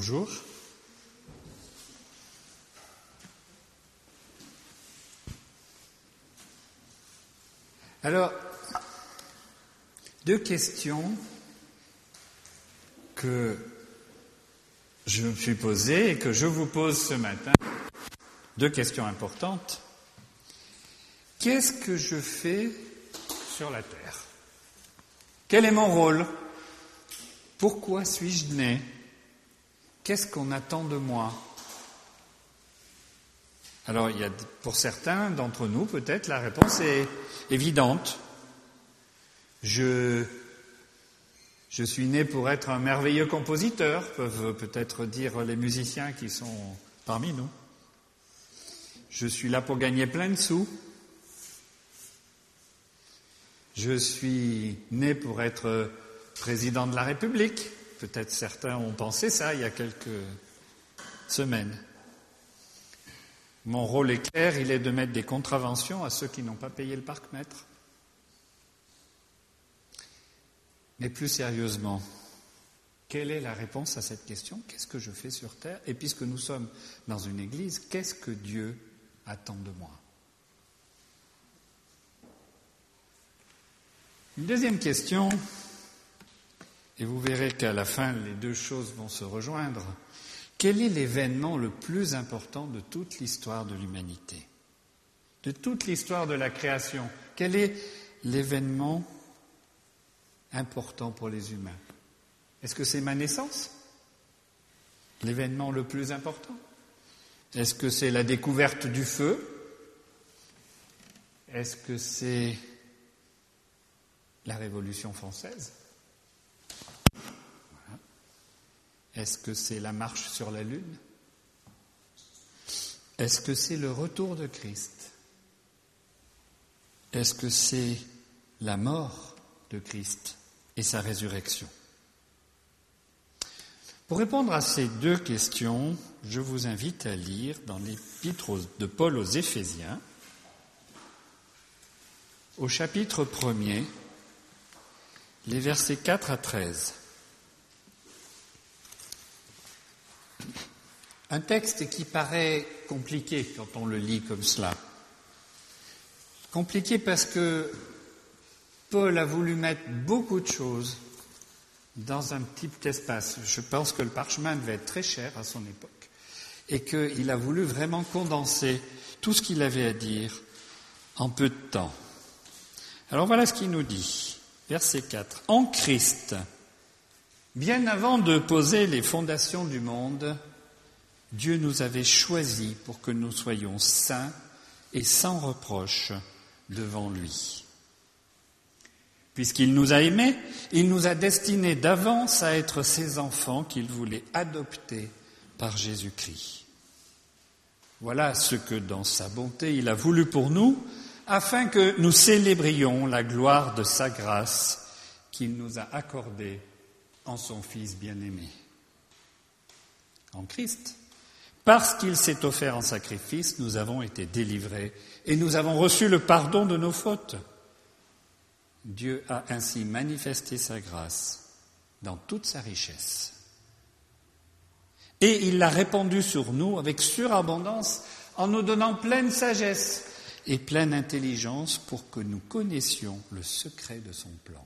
Bonjour. Alors, deux questions que je me suis posées et que je vous pose ce matin. Deux questions importantes. Qu'est-ce que je fais sur la Terre ? Quel est mon rôle ? Pourquoi suis-je né ? Qu'est-ce qu'on attend de moi ? Alors, il y a, pour certains d'entre nous, peut-être, la réponse est évidente. Je suis né pour être un merveilleux compositeur, peuvent peut-être dire les musiciens qui sont parmi nous. Je suis là pour gagner plein de sous. Je suis né pour être président de la République. Peut-être certains ont pensé ça il y a quelques semaines. Mon rôle est clair, il est de mettre des contraventions à ceux qui n'ont pas payé le parc-mètre. Mais plus sérieusement, quelle est la réponse à cette question ? Qu'est-ce que je fais sur Terre ? Et puisque nous sommes dans une église, qu'est-ce que Dieu attend de moi ? Une deuxième question, et vous verrez qu'à la fin, les deux choses vont se rejoindre. Quel est l'événement le plus important de toute l'histoire de l'humanité ? De toute l'histoire de la création, quel est l'événement important pour les humains ? Est-ce que c'est ma naissance ? L'événement le plus important ? Est-ce que c'est la découverte du feu ? Est-ce que c'est la Révolution française ? Voilà. Est-ce que c'est la marche sur la Lune ? Est-ce que c'est le retour de Christ ? Est-ce que c'est la mort de Christ et sa résurrection ? Pour répondre à ces deux questions, je vous invite à lire dans l'épître de Paul aux Éphésiens, au chapitre 1er, les versets 4 à 13. Un texte qui paraît compliqué quand on le lit comme cela. Compliqué parce que Paul a voulu mettre beaucoup de choses dans un petit espace. Je pense que le parchemin devait être très cher à son époque et qu'il a voulu vraiment condenser tout ce qu'il avait à dire en peu de temps. Alors voilà ce qu'il nous dit. Verset 4. En Christ, bien avant de poser les fondations du monde, Dieu nous avait choisis pour que nous soyons saints et sans reproche devant lui. Puisqu'il nous a aimés, il nous a destinés d'avance à être ses enfants qu'il voulait adopter par Jésus-Christ. Voilà ce que, dans sa bonté, il a voulu pour nous, afin que nous célébrions la gloire de sa grâce qu'il nous a accordée en son Fils bien-aimé. En Christ, parce qu'il s'est offert en sacrifice, nous avons été délivrés et nous avons reçu le pardon de nos fautes. Dieu a ainsi manifesté sa grâce dans toute sa richesse. Et il l'a répandue sur nous avec surabondance en nous donnant pleine sagesse et pleine intelligence pour que nous connaissions le secret de son plan.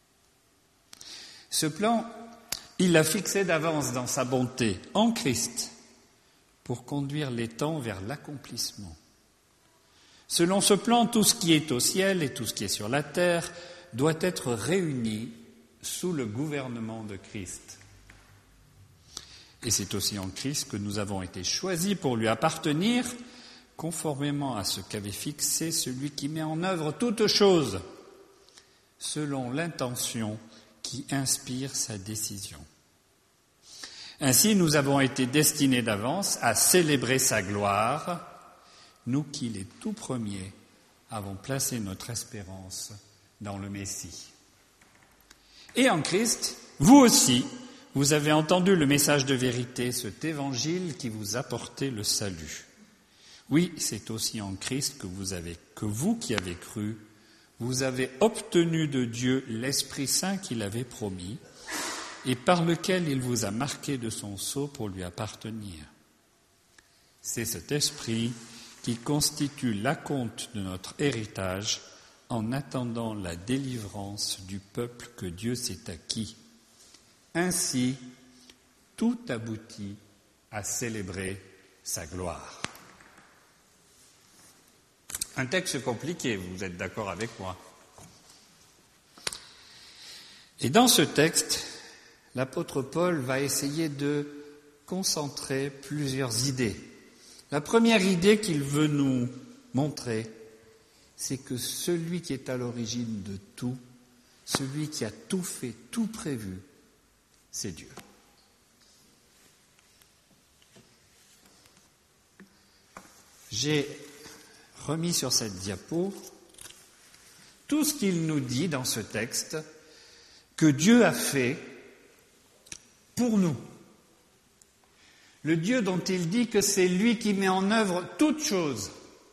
Ce plan, il l'a fixé d'avance dans sa bonté en Christ pour conduire les temps vers l'accomplissement. Selon ce plan, tout ce qui est au ciel et tout ce qui est sur la terre doit être réuni sous le gouvernement de Christ. Et c'est aussi en Christ que nous avons été choisis pour lui appartenir, conformément à ce qu'avait fixé celui qui met en œuvre toutes choses, selon l'intention qui inspire sa décision. Ainsi, nous avons été destinés d'avance à célébrer sa gloire, nous qui, les tout premiers, avons placé notre espérance dans le Messie. Et en Christ, vous aussi, vous avez entendu le message de vérité, cet évangile qui vous apportait le salut. Oui, c'est aussi en Christ que vous qui avez cru, vous avez obtenu de Dieu l'Esprit Saint qu'il avait promis, et par lequel il vous a marqué de son sceau pour lui appartenir. C'est cet esprit qui constitue l'acompte de notre héritage en attendant la délivrance du peuple que Dieu s'est acquis. Ainsi, tout aboutit à célébrer sa gloire. Un texte compliqué, vous êtes d'accord avec moi? Et dans ce texte, l'apôtre Paul va essayer de concentrer plusieurs idées. La première idée qu'il veut nous montrer, c'est que celui qui est à l'origine de tout, celui qui a tout fait, tout prévu, c'est Dieu. J'ai remis sur cette diapo tout ce qu'il nous dit dans ce texte que Dieu a fait pour nous. Le Dieu dont il dit que c'est lui qui met en œuvre toutes choses.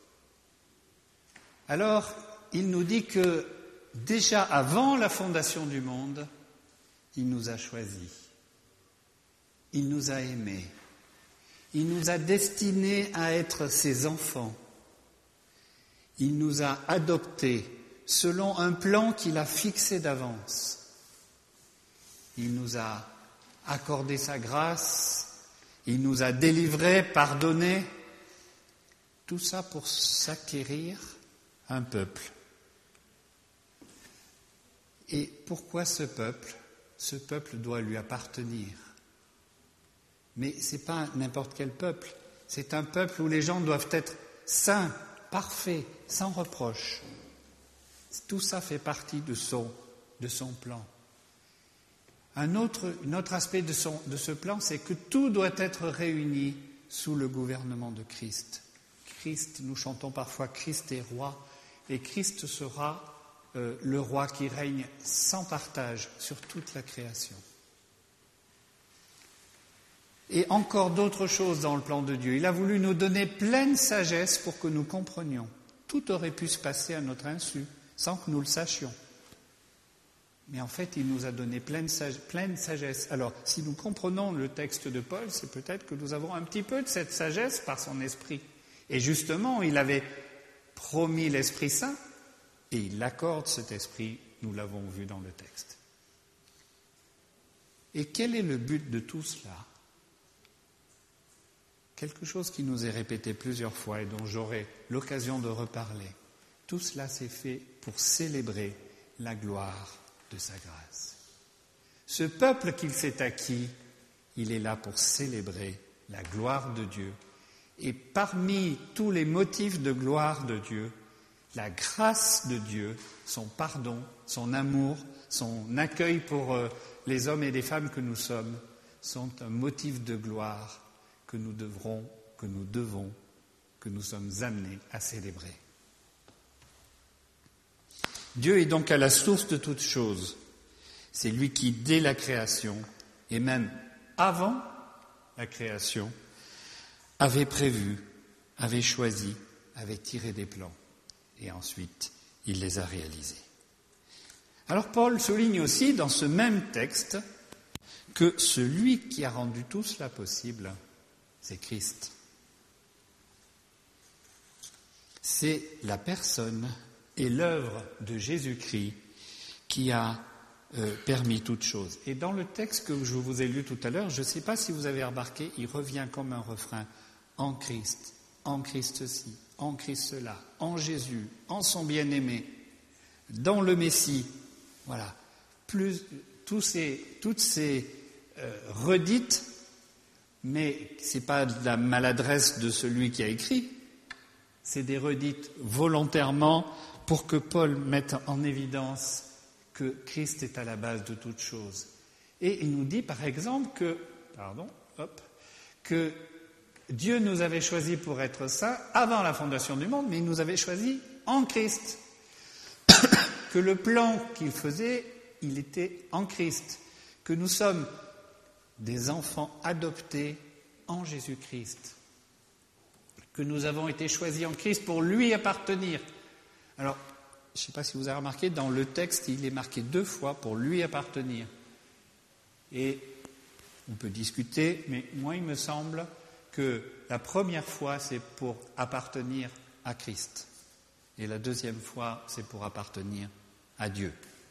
Alors, il nous dit que déjà avant la fondation du monde, il nous a choisis, il nous a aimés, il nous a destinés à être ses enfants, il nous a adoptés selon un plan qu'il a fixé d'avance. Il nous a accordé sa grâce, il nous a délivrés, pardonnés, tout ça pour s'acquérir un peuple. Et pourquoi ce peuple? Ce peuple doit lui appartenir. Mais ce n'est pas n'importe quel peuple, c'est un peuple où les gens doivent être saints, parfaits, sans reproche. Tout ça fait partie de son plan. Un autre aspect de ce plan, c'est que tout doit être réuni sous le gouvernement de Christ. Christ, nous chantons parfois Christ est roi, et Christ sera le roi qui règne sans partage sur toute la création. Et encore d'autres choses dans le plan de Dieu. Il a voulu nous donner pleine sagesse pour que nous comprenions. Tout aurait pu se passer à notre insu, sans que nous le sachions. Mais en fait, il nous a donné pleine sagesse. Alors, si nous comprenons le texte de Paul, c'est peut-être que nous avons un petit peu de cette sagesse par son esprit. Et justement, il avait promis l'Esprit Saint, et il accorde cet esprit, nous l'avons vu dans le texte. Et quel est le but de tout cela? Quelque chose qui nous est répété plusieurs fois et dont j'aurai l'occasion de reparler. Tout cela s'est fait pour célébrer la gloire de sa grâce. Ce peuple qu'il s'est acquis, il est là pour célébrer la gloire de Dieu. Et parmi tous les motifs de gloire de Dieu, la grâce de Dieu, son pardon, son amour, son accueil pour les hommes et les femmes que nous sommes, sont un motif de gloire que nous devons, que nous sommes amenés à célébrer. Dieu est donc à la source de toutes choses. C'est lui qui, dès la création, et même avant la création, avait prévu, avait choisi, avait tiré des plans. Et ensuite, il les a réalisés. Alors Paul souligne aussi dans ce même texte que celui qui a rendu tout cela possible, c'est Christ. C'est la personne et l'œuvre de Jésus-Christ qui a permis toute chose. Et dans le texte que je vous ai lu tout à l'heure, je ne sais pas si vous avez remarqué, il revient comme un refrain. En Christ ceci, en Christ cela, en Jésus, en son bien-aimé, dans le Messie. Voilà. Toutes ces redites, mais ce n'est pas de la maladresse de celui qui a écrit, c'est des redites volontairement pour que Paul mette en évidence que Christ est à la base de toutes choses. Et il nous dit par exemple que Dieu nous avait choisis pour être saints avant la fondation du monde, mais il nous avait choisis en Christ. Que le plan qu'il faisait, il était en Christ. Que nous sommes des enfants adoptés en Jésus-Christ. Que nous avons été choisis en Christ pour lui appartenir. Alors, je ne sais pas si vous avez remarqué, dans le texte, il est marqué 2 fois pour lui appartenir. Et on peut discuter, mais moi il me semble que la première fois c'est pour appartenir à Christ. Et la deuxième fois c'est pour appartenir à Dieu.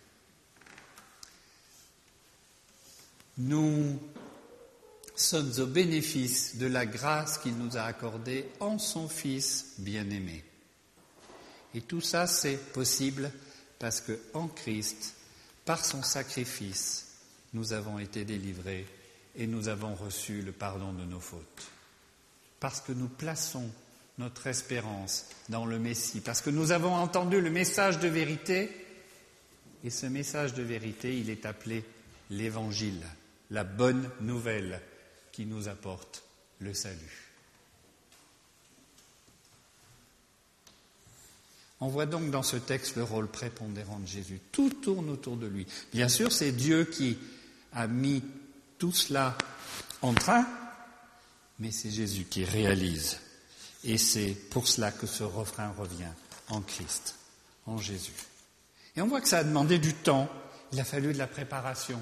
Nous sommes au bénéfice de la grâce qu'il nous a accordée en son Fils bien-aimé. Et tout ça, c'est possible parce qu'en Christ, par son sacrifice, nous avons été délivrés et nous avons reçu le pardon de nos fautes. Parce que nous plaçons notre espérance dans le Messie, parce que nous avons entendu le message de vérité, et ce message de vérité, il est appelé l'Évangile, la bonne nouvelle qui nous apporte le salut. On voit donc dans ce texte le rôle prépondérant de Jésus. Tout tourne autour de lui. Bien sûr, c'est Dieu qui a mis tout cela en train, mais c'est Jésus qui réalise. Et c'est pour cela que ce refrain revient en Christ, en Jésus. Et on voit que ça a demandé du temps, il a fallu de la préparation.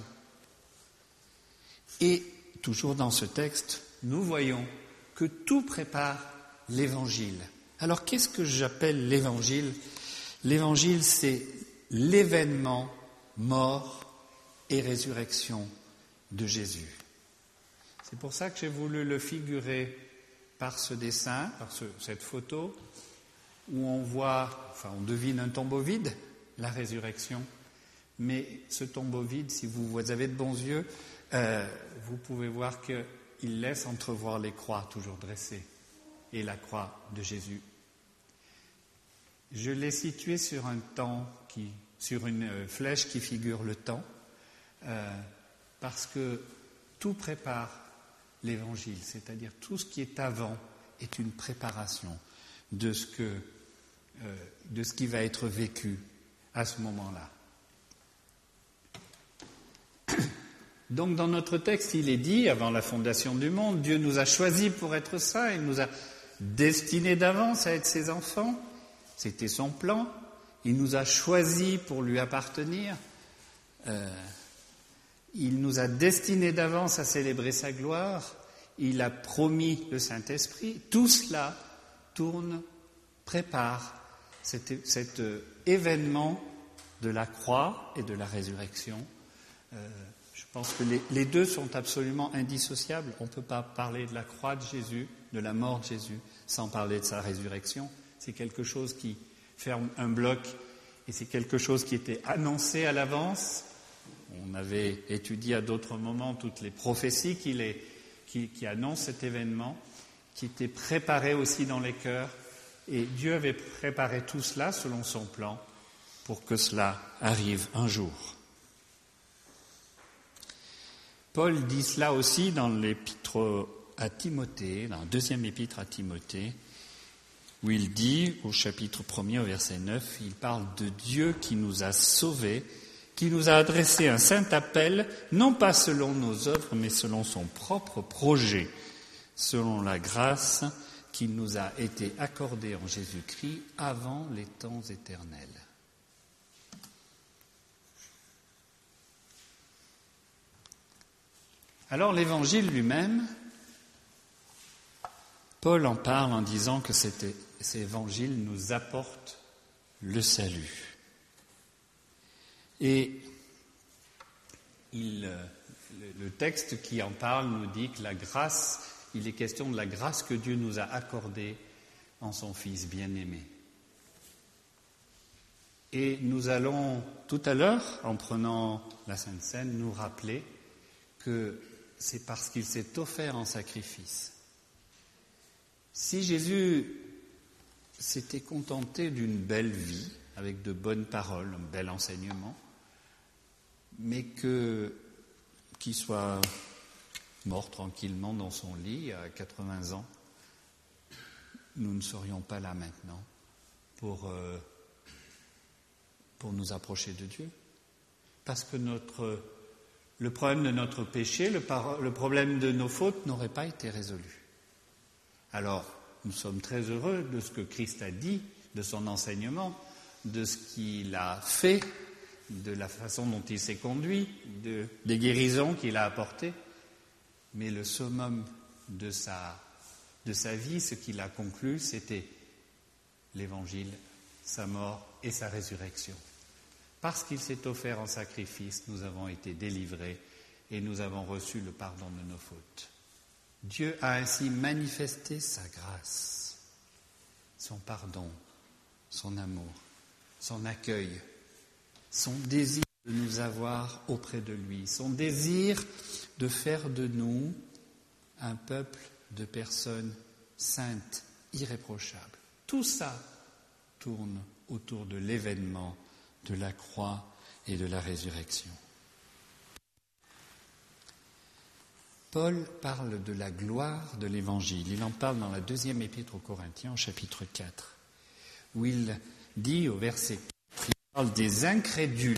Et toujours dans ce texte, nous voyons que tout prépare l'Évangile. Alors, qu'est-ce que j'appelle l'Évangile ? L'Évangile, c'est l'événement mort et résurrection de Jésus. C'est pour ça que j'ai voulu le figurer par ce dessin, par cette photo, où on devine un tombeau vide, la résurrection. Mais ce tombeau vide, si vous avez de bons yeux, vous pouvez voir qu'il laisse entrevoir les croix toujours dressées et la croix de Jésus. Je l'ai situé sur sur une flèche qui figure le temps, parce que tout prépare l'Évangile, c'est-à-dire tout ce qui est avant est une préparation de ce qui va être vécu à ce moment-là. Donc dans notre texte, il est dit, avant la fondation du monde, Dieu nous a choisis pour être saints, il nous a destinés d'avance à être ses enfants, c'était son plan, il nous a choisis pour lui appartenir, il nous a destinés d'avance à célébrer sa gloire, il a promis le Saint-Esprit, tout cela prépare cet événement de la croix et de la résurrection. Je pense que les deux sont absolument indissociables. On ne peut pas parler de la croix de Jésus, de la mort de Jésus, sans parler de sa résurrection. C'est quelque chose qui ferme un bloc et c'est quelque chose qui était annoncé à l'avance. On avait étudié à d'autres moments toutes les prophéties qui annoncent cet événement, qui étaient préparées aussi dans les cœurs. Et Dieu avait préparé tout cela selon son plan pour que cela arrive un jour. Paul dit cela aussi dans l'épître à Timothée, dans la deuxième épître à Timothée, où il dit, au chapitre 1er, au verset 9, il parle de Dieu qui nous a sauvés, qui nous a adressé un saint appel, non pas selon nos œuvres, mais selon son propre projet, selon la grâce qui nous a été accordée en Jésus-Christ avant les temps éternels. Alors l'Évangile lui-même, Paul en parle en disant que cet Évangile nous apporte le salut. Et le texte qui en parle nous dit que la grâce, il est question de la grâce que Dieu nous a accordée en son Fils bien-aimé. Et nous allons tout à l'heure, en prenant la Sainte Seine, nous rappeler que c'est parce qu'il s'est offert en sacrifice. Si Jésus s'était contenté d'une belle vie, avec de bonnes paroles, un bel enseignement, mais qu'il soit mort tranquillement dans son lit à 80 ans, nous ne serions pas là maintenant pour nous approcher de Dieu. Parce que le problème de notre péché, le problème de nos fautes n'aurait pas été résolu. Alors, nous sommes très heureux de ce que Christ a dit, de son enseignement, de ce qu'il a fait, de la façon dont il s'est conduit, des guérisons qu'il a apportées, mais le summum de sa vie, ce qu'il a conclu, c'était l'Évangile, sa mort et sa résurrection. Parce qu'il s'est offert en sacrifice, nous avons été délivrés et nous avons reçu le pardon de nos fautes. Dieu a ainsi manifesté sa grâce, son pardon, son amour, son accueil, son désir de nous avoir auprès de lui, son désir de faire de nous un peuple de personnes saintes, irréprochables. Tout ça tourne autour de l'événement de la croix et de la résurrection. Paul parle de la gloire de l'Évangile. Il en parle dans la 2e épître aux Corinthiens, au chapitre 4, où il dit au verset 4, il parle des incrédules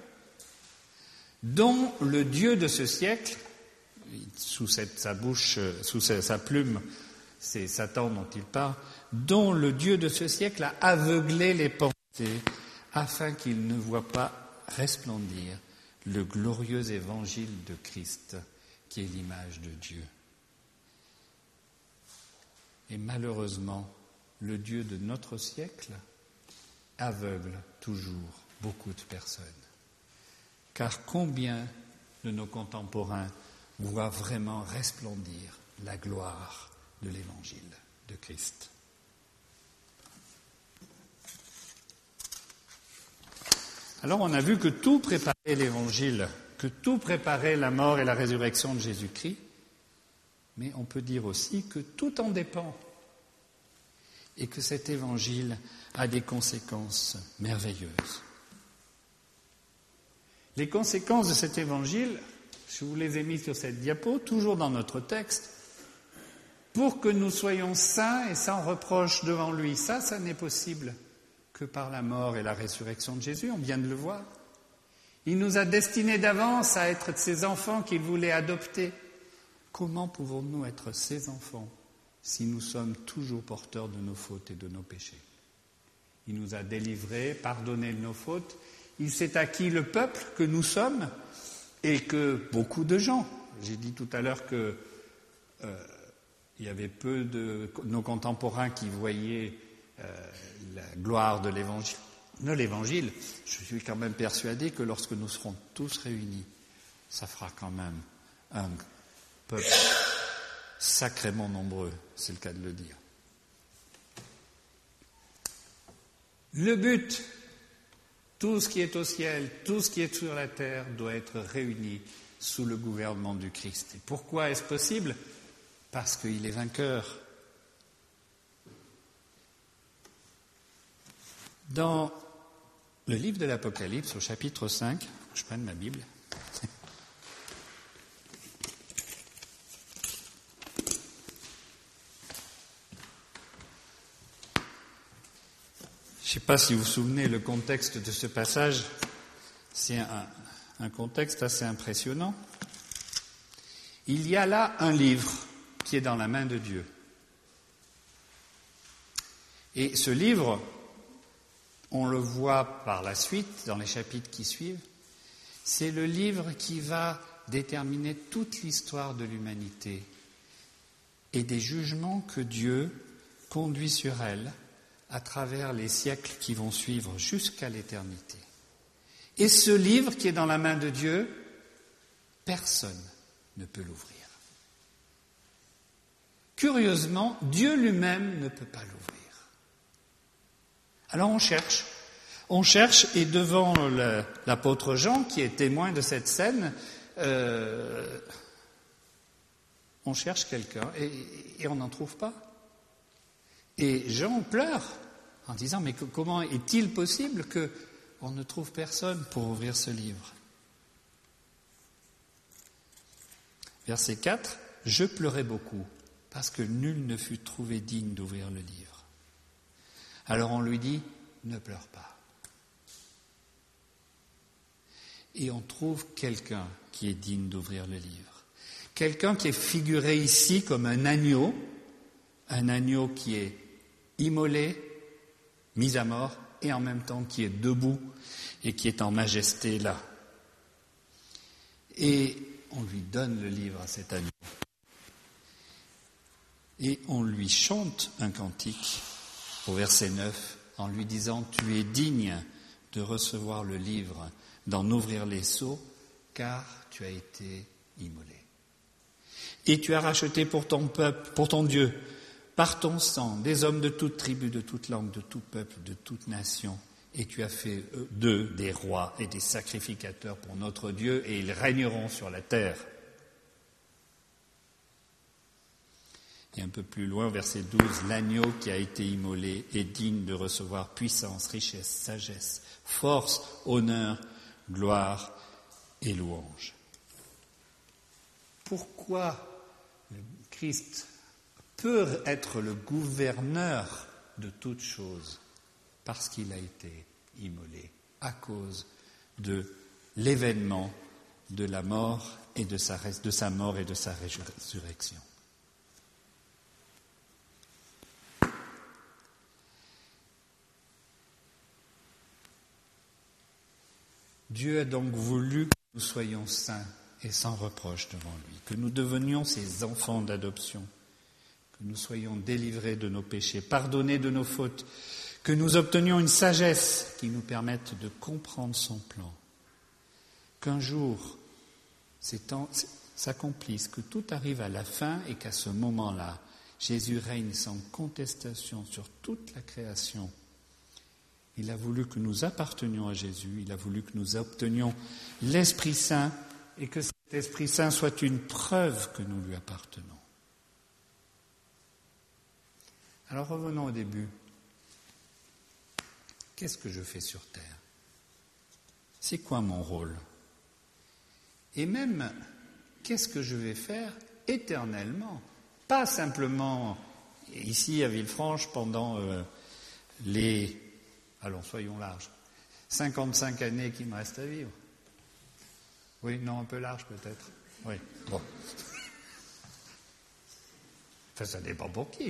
dont le Dieu de ce siècle, sous sa bouche, sous sa plume, c'est Satan dont il parle, dont le Dieu de ce siècle a aveuglé les pensées afin qu'ils ne voient pas resplendir le glorieux évangile de Christ, qui est l'image de Dieu. Et malheureusement, le Dieu de notre siècle aveugle toujours beaucoup de personnes. Car combien de nos contemporains voient vraiment resplendir la gloire de l'évangile de Christ? Alors on a vu que tout préparait l'évangile, que tout préparait la mort et la résurrection de Jésus-Christ, mais on peut dire aussi que tout en dépend et que cet évangile a des conséquences merveilleuses. Les conséquences de cet évangile, je vous les ai mis sur cette diapo, toujours dans notre texte, pour que nous soyons saints et sans reproche devant lui. Ça n'est possible que par la mort et la résurrection de Jésus, on vient de le voir. Il nous a destinés d'avance à être ses enfants qu'il voulait adopter. Comment pouvons-nous être ses enfants si nous sommes toujours porteurs de nos fautes et de nos péchés? Il nous a délivrés, pardonné nos fautes. Il s'est acquis le peuple que nous sommes et que beaucoup de gens, j'ai dit tout à l'heure que il y avait peu de nos contemporains qui voyaient la gloire de l'Évangile. Je suis quand même persuadé que lorsque nous serons tous réunis, ça fera quand même un peuple sacrément nombreux, c'est le cas de le dire. Le but, tout ce qui est au ciel, tout ce qui est sur la terre doit être réuni sous le gouvernement du Christ. Et pourquoi est-ce possible? Parce qu'il est vainqueur. Dans le livre de l'Apocalypse, au chapitre 5, je prends ma Bible. Je ne sais pas si vous vous souvenez le contexte de ce passage, c'est un contexte assez impressionnant. Il y a là un livre qui est dans la main de Dieu. Et ce livre, on le voit par la suite, dans les chapitres qui suivent, c'est le livre qui va déterminer toute l'histoire de l'humanité et des jugements que Dieu conduit sur elle à travers les siècles qui vont suivre jusqu'à l'éternité. Et ce livre qui est dans la main de Dieu, personne ne peut l'ouvrir. Curieusement, Dieu lui-même ne peut pas l'ouvrir. Alors on cherche et devant l'apôtre Jean, qui est témoin de cette scène, on cherche quelqu'un et on n'en trouve pas. Et Jean pleure en disant, mais comment est-il possible qu'on ne trouve personne pour ouvrir ce livre? Verset 4, « Je pleurais beaucoup, parce que nul ne fut trouvé digne d'ouvrir le livre. » Alors on lui dit, « Ne pleure pas. » Et on trouve quelqu'un qui est digne d'ouvrir le livre. Quelqu'un qui est figuré ici comme un agneau qui est immolé, mis à mort et en même temps qui est debout et qui est en majesté là. Et on lui donne le livre à cet agneau. Et on lui chante un cantique au verset 9 en lui disant « Tu es digne de recevoir le livre, d'en ouvrir les sceaux, car tu as été immolé. Et tu as racheté pour ton peuple, pour ton Dieu, par ton sang, des hommes de toute tribu, de toute langue, de tout peuple, de toute nation. Et tu as fait d'eux des rois et des sacrificateurs pour notre Dieu, et ils régneront sur la terre. » Et un peu plus loin, verset 12, « L'agneau qui a été immolé est digne de recevoir puissance, richesse, sagesse, force, honneur, gloire et louange. » Pourquoi le Christ peut être le gouverneur de toutes choses? Parce qu'il a été immolé à cause de l'événement de la mort et de sa mort et de sa résurrection. Dieu a donc voulu que nous soyons saints et sans reproche devant lui, que nous devenions ses enfants d'adoption, que nous soyons délivrés de nos péchés, pardonnés de nos fautes, que nous obtenions une sagesse qui nous permette de comprendre son plan, qu'un jour ces temps s'accomplissent, que tout arrive à la fin et qu'à ce moment-là, Jésus règne sans contestation sur toute la création. Il a voulu que nous appartenions à Jésus, il a voulu que nous obtenions l'Esprit Saint et que cet Esprit Saint soit une preuve que nous lui appartenons. Alors revenons au début. Qu'est-ce que je fais sur terre? C'est quoi mon rôle? Et même, qu'est-ce que je vais faire éternellement? Pas simplement ici à Villefranche pendant les... Allons, soyons larges. 55 années qui me restent à vivre. Oui, non, un peu large peut-être. Oui, bon. Enfin, ça dépend pour qui.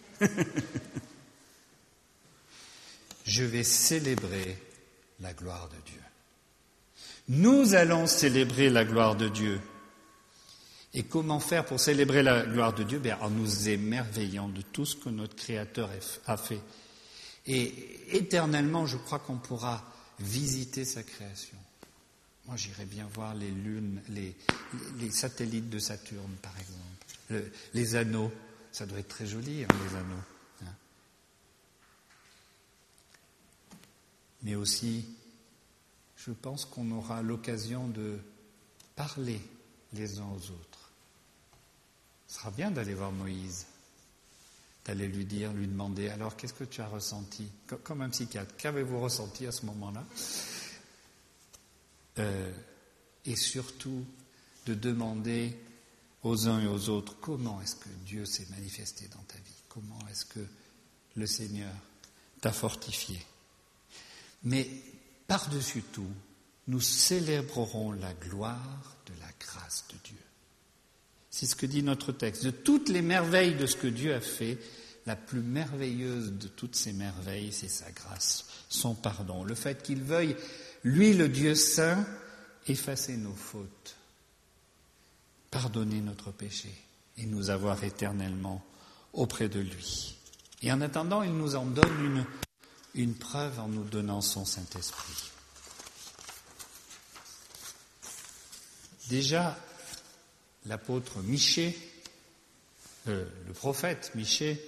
Je vais célébrer la gloire de Dieu. Nous allons célébrer la gloire de Dieu. Et comment faire pour célébrer la gloire de Dieu? En nous émerveillant de tout ce que notre Créateur a fait. Et éternellement, je crois qu'on pourra visiter sa création. Moi, j'irais bien voir les lunes, les satellites de Saturne, par exemple. Les anneaux, ça doit être très joli, hein, les anneaux. Hein. Mais aussi, je pense qu'on aura l'occasion de parler les uns aux autres. Ce sera bien d'aller voir Moïse. D'aller lui dire, lui demander, alors qu'est-ce que tu as ressenti? Comme un psychiatre, qu'avez-vous ressenti à ce moment-là? Et surtout, de demander aux uns et aux autres, comment est-ce que Dieu s'est manifesté dans ta vie? Comment est-ce que le Seigneur t'a fortifié? Mais par-dessus tout, nous célébrerons la gloire de la grâce de Dieu. C'est ce que dit notre texte. De toutes les merveilles de ce que Dieu a fait, la plus merveilleuse de toutes ces merveilles, c'est sa grâce, son pardon. Le fait qu'il veuille, lui le Dieu saint, effacer nos fautes, pardonner notre péché et nous avoir éternellement auprès de lui. Et en attendant, il nous en donne une preuve en nous donnant son Saint-Esprit. Déjà, l'apôtre Michée, le prophète Michée,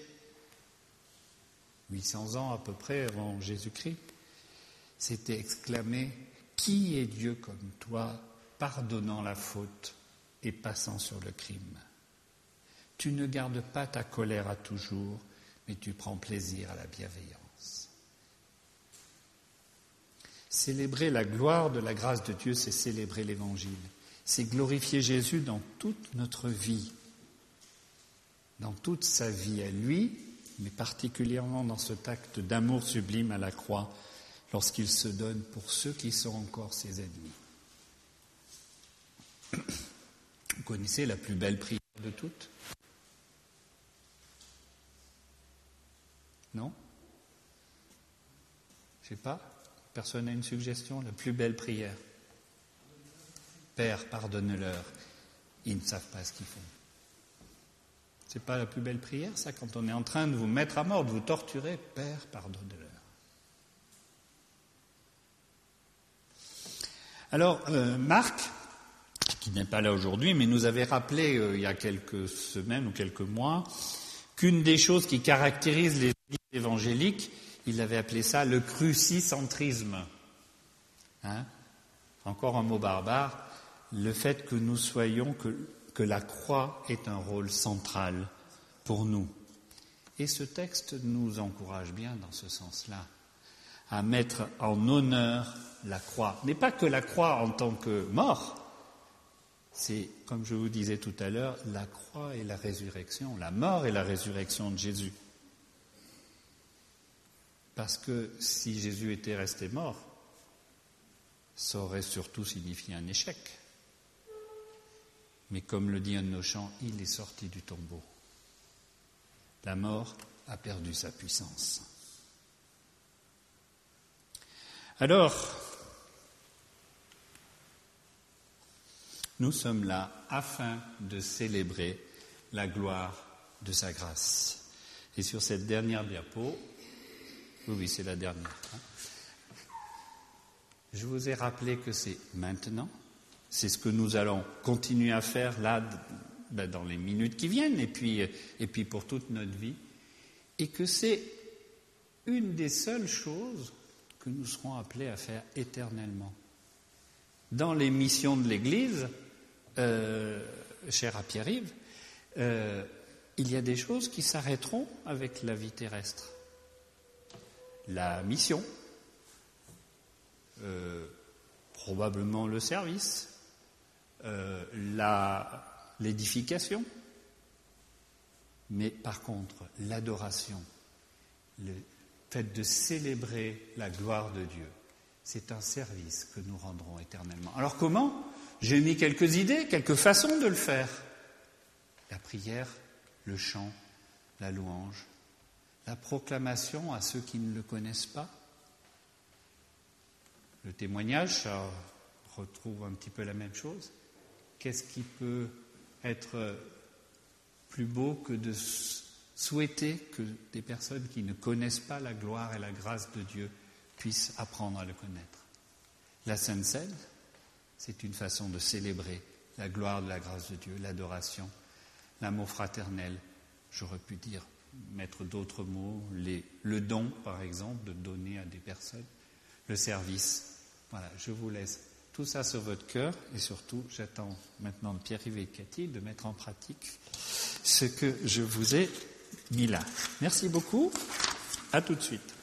800 ans à peu près avant Jésus-Christ, s'était exclamé « Qui est Dieu comme toi, pardonnant la faute et passant sur le crime? Tu ne gardes pas ta colère à toujours, mais tu prends plaisir à la bienveillance. » Célébrer la gloire de la grâce de Dieu, c'est célébrer l'Évangile. C'est glorifier Jésus dans toute notre vie, dans toute sa vie à lui, mais particulièrement dans cet acte d'amour sublime à la croix, lorsqu'il se donne pour ceux qui sont encore ses ennemis. Vous connaissez la plus belle prière de toutes? Je ne sais pas. Personne n'a une suggestion? La plus belle prière. Père, pardonne-leur. Ils ne savent pas ce qu'ils font. C'est pas la plus belle prière, ça, quand on est en train de vous mettre à mort, de vous torturer? Père, pardonne-leur. Alors, Marc, qui n'est pas là aujourd'hui, mais nous avait rappelé il y a quelques semaines ou quelques mois qu'une des choses qui caractérise les églises évangéliques, il avait appelé ça le crucicentrisme. Encore un mot barbare, le fait que nous soyons, que la croix est un rôle central pour nous. Et ce texte nous encourage bien dans ce sens-là, à mettre en honneur la croix. Mais pas que la croix en tant que mort, c'est, comme je vous disais tout à l'heure, la croix et la résurrection, la mort et la résurrection de Jésus. Parce que si Jésus était resté mort, ça aurait surtout signifié un échec. Mais comme le dit un de nos chants, il est sorti du tombeau. La mort a perdu sa puissance. Alors, nous sommes là afin de célébrer la gloire de sa grâce. Et sur cette dernière diapo, oui, c'est la dernière, je vous ai rappelé que c'est maintenant, c'est ce que nous allons continuer à faire là, dans les minutes qui viennent, et puis pour toute notre vie, et que c'est une des seules choses que nous serons appelés à faire éternellement. Dans les missions de l'Église, chère à Pierre-Yves, il y a des choses qui s'arrêteront avec la vie terrestre. La mission, probablement le service, l'édification, mais par contre, l'adoration, le fait de célébrer la gloire de Dieu, c'est un service que nous rendrons éternellement. Alors comment? J'ai mis quelques idées, quelques façons de le faire. La prière, le chant, la louange, la proclamation à ceux qui ne le connaissent pas. Le témoignage, ça retrouve un petit peu la même chose. Qu'est-ce qui peut être plus beau que de souhaiter que des personnes qui ne connaissent pas la gloire et la grâce de Dieu puissent apprendre à le connaître? La Sainte Seine, c'est une façon de célébrer la gloire de la grâce de Dieu, l'adoration, l'amour fraternel, j'aurais pu dire, mettre d'autres mots, le don, par exemple, de donner à des personnes, le service. Voilà, je vous laisse tout ça sur votre cœur et surtout, j'attends maintenant de Pierre-Yves et de Cathy de mettre en pratique ce que je vous ai mis là. Merci beaucoup, à tout de suite.